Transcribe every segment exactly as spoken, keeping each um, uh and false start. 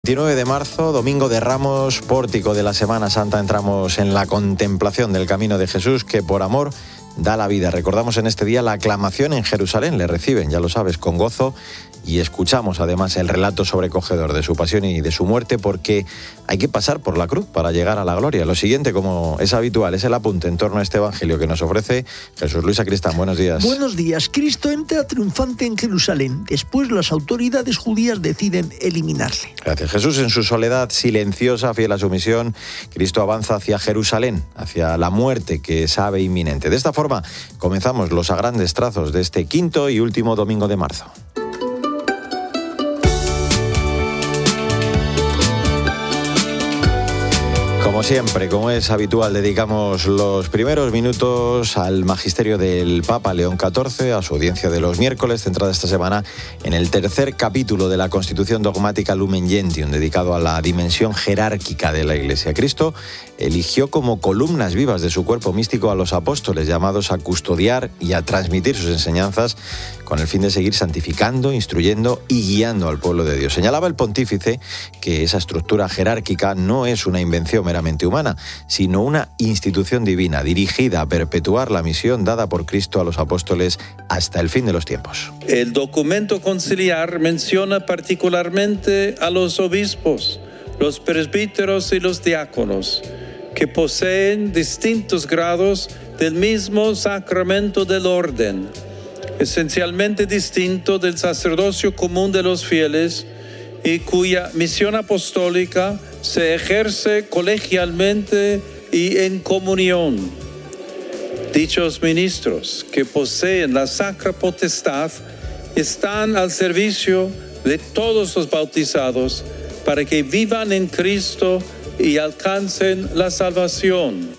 veintinueve de marzo, domingo de Ramos, pórtico de la Semana Santa, entramos en la contemplación del camino de Jesús que por amor da la vida. Recordamos en este día la aclamación en Jerusalén, le reciben, ya lo sabes, con gozo, y escuchamos además el relato sobrecogedor de su pasión y de su muerte, porque hay que pasar por la cruz para llegar a la gloria. Lo siguiente, como es habitual, es el apunte en torno a este evangelio que nos ofrece Jesús Luis Sacristán. Buenos días. Buenos días. Cristo entra triunfante en Jerusalén. Después las autoridades judías deciden eliminarle. Gracias. Jesús, en su soledad silenciosa, fiel a su misión, Cristo avanza hacia Jerusalén, hacia la muerte que sabe inminente. De esta forma comenzamos los a grandes trazos de este quinto y último domingo de marzo. Como siempre, como es habitual, dedicamos los primeros minutos al magisterio del Papa León catorce, a su audiencia de los miércoles, centrada esta semana en el tercer capítulo de la Constitución Dogmática Lumen Gentium, dedicado a la dimensión jerárquica de la Iglesia. Cristo eligió como columnas vivas de su cuerpo místico a los apóstoles, llamados a custodiar y a transmitir sus enseñanzas con el fin de seguir santificando, instruyendo y guiando al pueblo de Dios. Señalaba el pontífice que esa estructura jerárquica no es una invención meramente humana, sino una institución divina dirigida a perpetuar la misión dada por Cristo a los apóstoles hasta el fin de los tiempos. El documento conciliar menciona particularmente a los obispos, los presbíteros y los diáconos, que poseen distintos grados del mismo sacramento del orden, esencialmente distinto del sacerdocio común de los fieles, y cuya misión apostólica se ejerce colegialmente y en comunión. Dichos ministros, que poseen la sacra potestad, están al servicio de todos los bautizados para que vivan en Cristo y alcancen la salvación.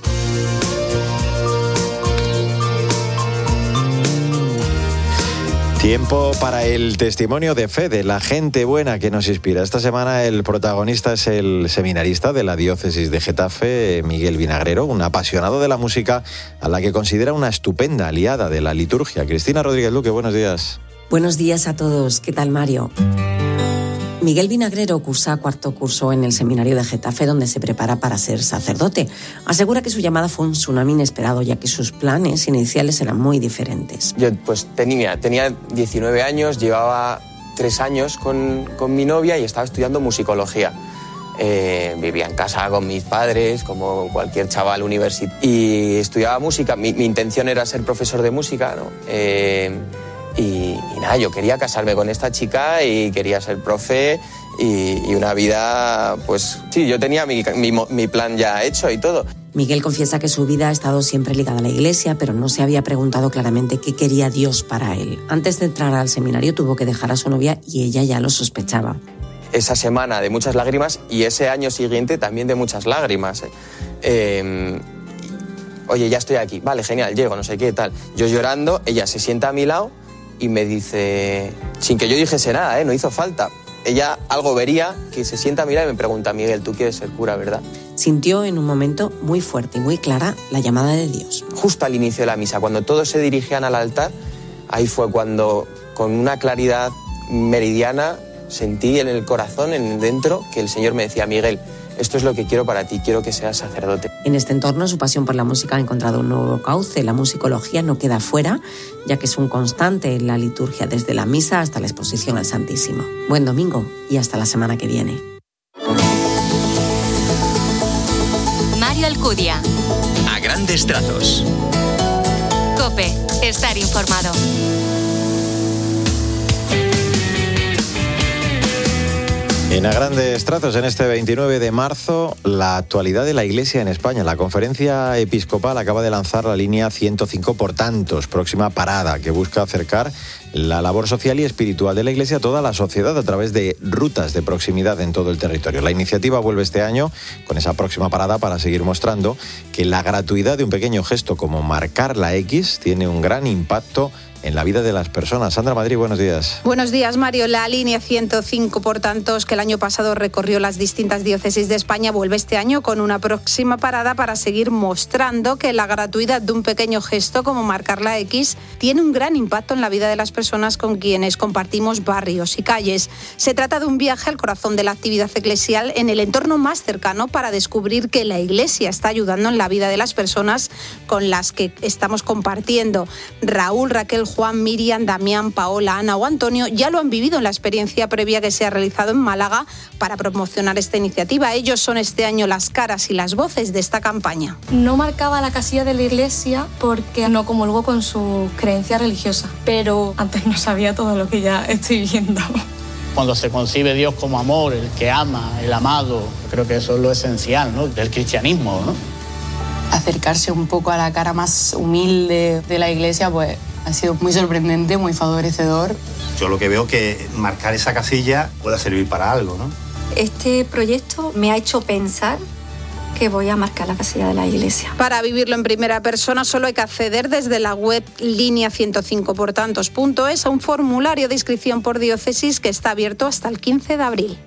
Tiempo para el testimonio de fe de la gente buena que nos inspira. Esta semana el protagonista es el seminarista de la diócesis de Getafe, Miguel Vinagrero, un apasionado de la música a la que considera una estupenda aliada de la liturgia. Cristina Rodríguez Luque, buenos días. Buenos días a todos. ¿Qué tal, Mario? Miguel Vinagrero cursa cuarto curso en el seminario de Getafe, donde se prepara para ser sacerdote. Asegura que su llamada fue un tsunami inesperado, ya que sus planes iniciales eran muy diferentes. Yo pues tenía, tenía diecinueve años, llevaba tres años con, con mi novia y estaba estudiando musicología. Eh, vivía en casa con mis padres, como cualquier chaval universitario, y estudiaba música. Mi, mi intención era ser profesor de música, ¿no? Eh, Y, y nada, yo quería casarme con esta chica y quería ser profe y, y una vida, pues sí, yo tenía mi, mi, mi plan ya hecho y todo. Miguel confiesa que su vida ha estado siempre ligada a la iglesia, pero no se había preguntado claramente qué quería Dios para él. Antes de entrar al seminario tuvo que dejar a su novia y ella ya lo sospechaba. Esa semana de muchas lágrimas y ese año siguiente también de muchas lágrimas. Eh, eh, oye, ya estoy aquí, vale, genial, llego, no sé qué, tal. Yo llorando, ella se sienta a mi lado y me dice, sin que yo dijese nada, ¿eh? No hizo falta. Ella algo vería, que se sienta a mirar y me pregunta, Miguel, tú quieres ser cura, ¿verdad? Sintió en un momento muy fuerte y muy clara la llamada de Dios. Justo al inicio de la misa, cuando todos se dirigían al altar, ahí fue cuando, con una claridad meridiana, sentí en el corazón, en dentro, que el Señor me decía, Miguel, esto es lo que quiero para ti, quiero que seas sacerdote. En este entorno, su pasión por la música ha encontrado un nuevo cauce. La musicología no queda fuera, ya que es un constante en la liturgia, desde la misa hasta la exposición al Santísimo. Buen domingo y hasta la semana que viene. Mario Alcudia. A grandes trazos. COPE. Estar informado. En A Grandes Trazos, en este veintinueve de marzo, la actualidad de la Iglesia en España. La Conferencia Episcopal acaba de lanzar la línea ciento cinco por tantos, próxima parada, que busca acercar la labor social y espiritual de la Iglesia a toda la sociedad a través de rutas de proximidad en todo el territorio. La iniciativa vuelve este año con esa próxima parada para seguir mostrando que la gratuidad de un pequeño gesto como marcar la X tiene un gran impacto en la vida de las personas. Sandra Madrid, buenos días. Buenos días, Mario. La línea ciento cinco por tantos, que el año pasado recorrió las distintas diócesis de España, vuelve este año con una próxima parada para seguir mostrando que la gratuidad de un pequeño gesto como marcar la X tiene un gran impacto en la vida de las personas personas con quienes compartimos barrios y calles. Se trata de un viaje al corazón de la actividad eclesial en el entorno más cercano para descubrir que la Iglesia está ayudando en la vida de las personas con las que estamos compartiendo. Raúl, Raquel, Juan, Miriam, Damián, Paola, Ana o Antonio ya lo han vivido en la experiencia previa que se ha realizado en Málaga para promocionar esta iniciativa. Ellos son este año las caras y las voces de esta campaña. No marcaba la casilla de la Iglesia porque no comulgo con su creencia religiosa, pero antes no sabía todo lo que ya estoy viendo. Cuando se concibe Dios como amor, el que ama, el amado, creo que eso es lo esencial, ¿no?, del cristianismo, ¿no? Acercarse un poco a la cara más humilde de la Iglesia, pues ha sido muy sorprendente, muy favorecedor. Yo lo que veo que marcar esa casilla pueda servir para algo, ¿no? Este proyecto me ha hecho pensar que voy a marcar la casilla de la Iglesia. Para vivirlo en primera persona solo hay que acceder desde la web línea ciento cinco por tantos punto es a un formulario de inscripción por diócesis que está abierto hasta el quince de abril.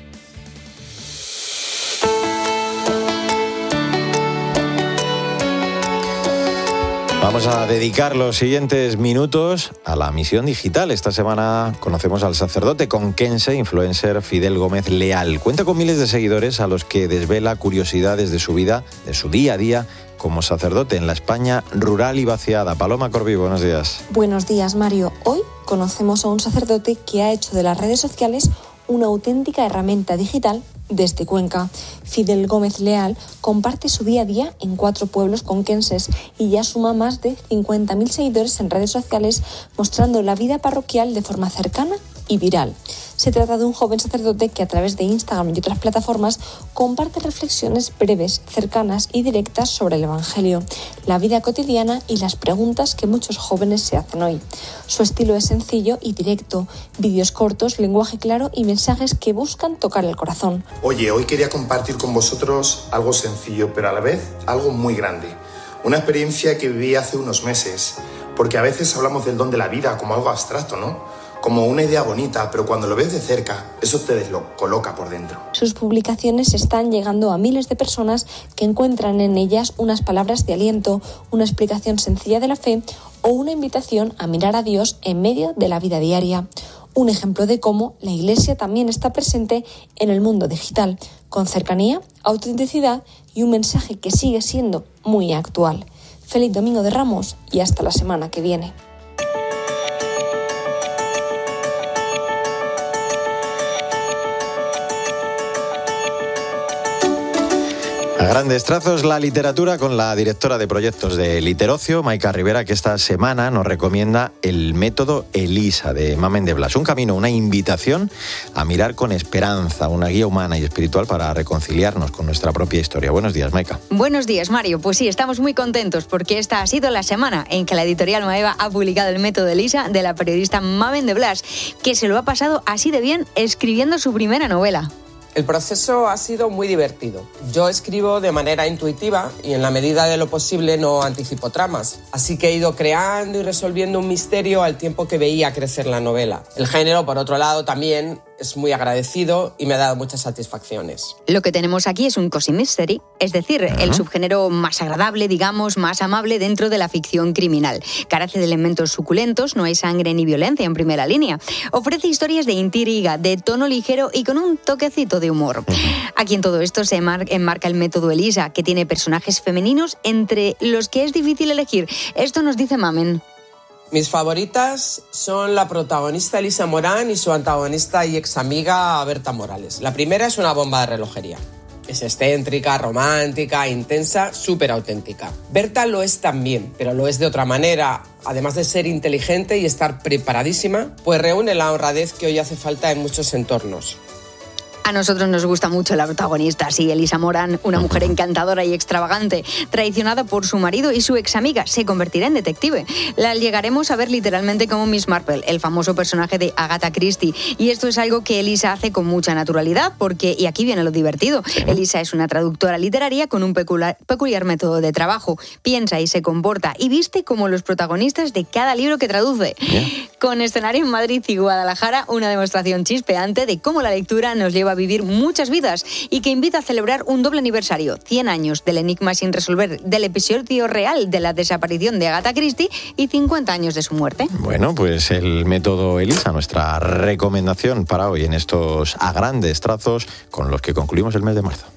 Vamos a dedicar los siguientes minutos a la misión digital. Esta semana conocemos al sacerdote conquense, influencer Fidel Gómez Leal. Cuenta con miles de seguidores a los que desvela curiosidades de su vida, de su día a día como sacerdote en la España rural y vaciada. Paloma Corbí, buenos días. Buenos días, Mario. Hoy conocemos a un sacerdote que ha hecho de las redes sociales una auténtica herramienta digital desde Cuenca. Fidel Gómez Leal comparte su día a día en cuatro pueblos conquenses y ya suma más de cincuenta mil seguidores en redes sociales, mostrando la vida parroquial de forma cercana y viral. Se trata de un joven sacerdote que a través de Instagram y otras plataformas comparte reflexiones breves, cercanas y directas sobre el Evangelio, la vida cotidiana y las preguntas que muchos jóvenes se hacen hoy. Su estilo es sencillo y directo, vídeos cortos, lenguaje claro y mensajes que buscan tocar el corazón. Oye, hoy quería compartir con vosotros algo sencillo, pero a la vez algo muy grande. Una experiencia que viví hace unos meses, porque a veces hablamos del don de la vida como algo abstracto, ¿no? Como una idea bonita, pero cuando lo ves de cerca, eso te descoloca por dentro. Sus publicaciones están llegando a miles de personas que encuentran en ellas unas palabras de aliento, una explicación sencilla de la fe o una invitación a mirar a Dios en medio de la vida diaria. Un ejemplo de cómo la Iglesia también está presente en el mundo digital, con cercanía, autenticidad y un mensaje que sigue siendo muy actual. Feliz Domingo de Ramos y hasta la semana que viene. A grandes trazos, la literatura con la directora de proyectos de Literocio, Maika Rivera, que esta semana nos recomienda el método Elisa de Mamen de Blas. Un camino, una invitación a mirar con esperanza, una guía humana y espiritual para reconciliarnos con nuestra propia historia. Buenos días, Maika. Buenos días, Mario. Pues sí, estamos muy contentos porque esta ha sido la semana en que la editorial Maeva ha publicado el método Elisa de la periodista Mamen de Blas, que se lo ha pasado así de bien escribiendo su primera novela. El proceso ha sido muy divertido. Yo escribo de manera intuitiva y en la medida de lo posible no anticipo tramas. Así que he ido creando y resolviendo un misterio al tiempo que veía crecer la novela. El género, por otro lado, también es muy agradecido y me ha dado muchas satisfacciones. Lo que tenemos aquí es un cozy mystery, es decir, uh-huh. el subgénero más agradable, digamos, más amable dentro de la ficción criminal. Carece de elementos suculentos, no hay sangre ni violencia en primera línea. Ofrece historias de intriga, de tono ligero y con un toquecito de humor. Uh-huh. Aquí en todo esto se enmarca el método Elisa, que tiene personajes femeninos entre los que es difícil elegir. Esto nos dice Mamen. Mis favoritas son la protagonista Elisa Morán y su antagonista y ex amiga Berta Morales. La primera es una bomba de relojería. Es excéntrica, romántica, intensa, súper auténtica. Berta lo es también, pero lo es de otra manera. Además de ser inteligente y estar preparadísima, pues reúne la honradez que hoy hace falta en muchos entornos. A nosotros nos gusta mucho la protagonista, sí, Elisa Morán, una mujer encantadora y extravagante, traicionada por su marido y su ex amiga, se convertirá en detective. La llegaremos a ver literalmente como Miss Marple, el famoso personaje de Agatha Christie. Y esto es algo que Elisa hace con mucha naturalidad, porque, y aquí viene lo divertido, Elisa es una traductora literaria con un peculiar, peculiar método de trabajo. Piensa y se comporta y viste como los protagonistas de cada libro que traduce. Yeah. Con escenario en Madrid y Guadalajara, una demostración chispeante de cómo la lectura nos lleva a vivir muchas vidas y que invita a celebrar un doble aniversario, cien años del enigma sin resolver del episodio real de la desaparición de Agatha Christie y cincuenta años de su muerte. Bueno, pues el método ELISA, nuestra recomendación para hoy en estos a grandes trazos con los que concluimos el mes de marzo.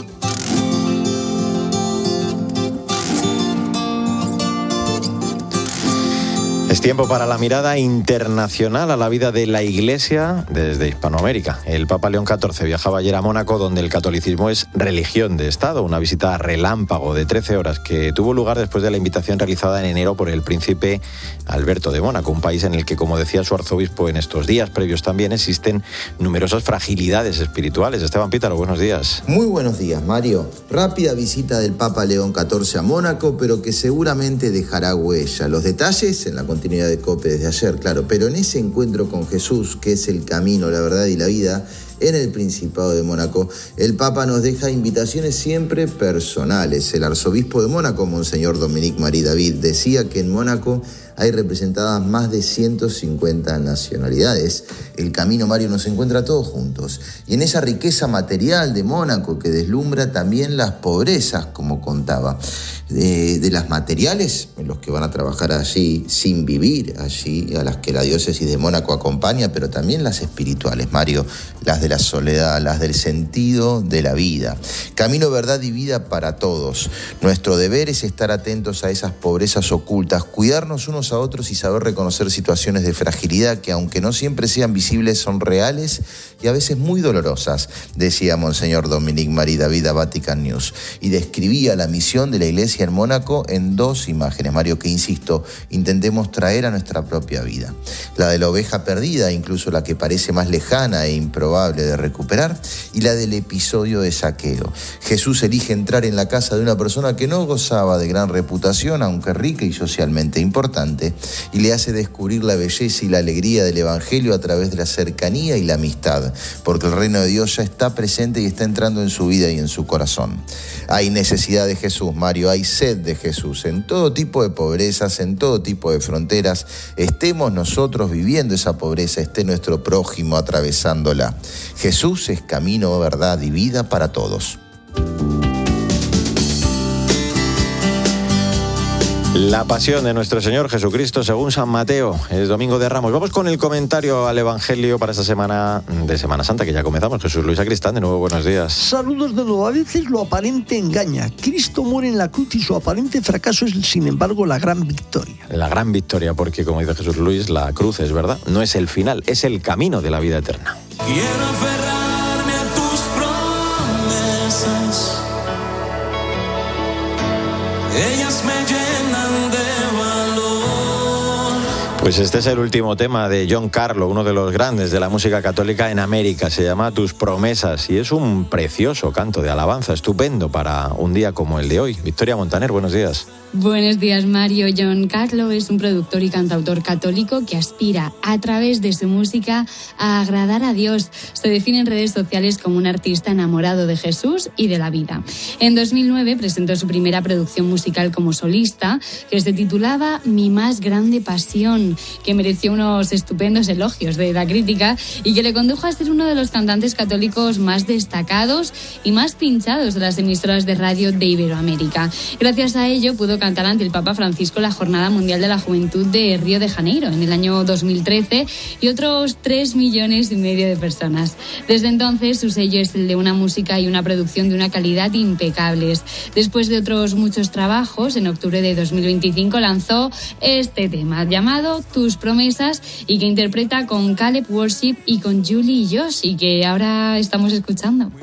Es tiempo para la mirada internacional a la vida de la Iglesia desde Hispanoamérica. El Papa León catorce viajaba ayer a Mónaco, donde el catolicismo es religión de Estado. Una visita relámpago de trece horas que tuvo lugar después de la invitación realizada en enero por el príncipe Alberto de Mónaco, un país en el que, como decía su arzobispo en estos días previos también, existen numerosas fragilidades espirituales. Esteban Pítaro, buenos días. Muy buenos días, Mario. Rápida visita del Papa León catorce a Mónaco, pero que seguramente dejará huella. Los detalles en la continuidad de COPE desde ayer, claro, pero en ese encuentro con Jesús, que es el camino, la verdad y la vida, en el Principado de Mónaco, el Papa nos deja invitaciones siempre personales. El arzobispo de Mónaco, Monseñor Dominique Marie David, decía que en Mónaco hay representadas más de ciento cincuenta nacionalidades. El camino, Mario, nos encuentra a todos juntos. Y en esa riqueza material de Mónaco que deslumbra también las pobrezas, como contaba, de, de las materiales, en los que van a trabajar allí sin vivir, allí a las que la diócesis de Mónaco acompaña, pero también las espirituales, Mario, las de la soledad, las del sentido de la vida. Camino, verdad y vida para todos. Nuestro deber es estar atentos a esas pobrezas ocultas, cuidarnos unos a otros y saber reconocer situaciones de fragilidad que, aunque no siempre sean visibles, son reales y a veces muy dolorosas, decía Monseñor Dominique Marie David a Vatican News, y describía la misión de la Iglesia en Mónaco en dos imágenes, Mario, que, insisto, intentemos traer a nuestra propia vida. La de la oveja perdida, incluso la que parece más lejana e improbable de recuperar, y la del episodio de Zaqueo. Jesús elige entrar en la casa de una persona que no gozaba de gran reputación, aunque rica y socialmente importante, y le hace descubrir la belleza y la alegría del Evangelio a través de la cercanía y la amistad, porque el reino de Dios ya está presente y está entrando en su vida y en su corazón. Hay necesidad de Jesús, Mario, hay sed de Jesús, en todo tipo de pobrezas, en todo tipo de fronteras. Estemos nosotros viviendo esa pobreza, esté nuestro prójimo atravesándola. Jesús es camino, verdad y vida para todos. La pasión de nuestro Señor Jesucristo según San Mateo. Es Domingo de Ramos. Vamos con el comentario al Evangelio para esta semana de Semana Santa, que ya comenzamos. Jesús Luis Sacristán, de nuevo, buenos días. Saludos de nuevo. A veces lo aparente engaña. Cristo muere en la cruz y su aparente fracaso es, sin embargo, la gran victoria. La gran victoria, porque, como dice Jesús Luis, la cruz es verdad. No es el final, es el camino de la vida eterna. Quiero aferrarme a tus promesas. Ellas me llenan de valor. Pues este es el último tema de John Carlo, uno de los grandes de la música católica en América. Se llama Tus promesas y es un precioso canto de alabanza, estupendo para un día como el de hoy. Victoria Montaner, buenos días. Buenos días, Mario. John Carlo es un productor y cantautor católico que aspira, a través de su música, a agradar a Dios. Se define en redes sociales como un artista enamorado de Jesús y de la vida. En dos mil nueve presentó su primera producción musical como solista, que se titulaba Mi más grande pasión, que mereció unos estupendos elogios de la crítica y que le condujo a ser uno de los cantantes católicos más destacados y más pinchados de las emisoras de radio de Iberoamérica. Gracias a ello pudo cantar ante el Papa Francisco la Jornada Mundial de la Juventud de Río de Janeiro en el año dos mil trece y otros tres millones y medio de personas. Desde entonces su sello es el de una música y una producción de una calidad impecables. Después de otros muchos trabajos, en octubre de dos mil veinticinco lanzó este tema llamado Tus promesas y que interpreta con Caleb Worship y con Julie y Josh y que ahora estamos escuchando.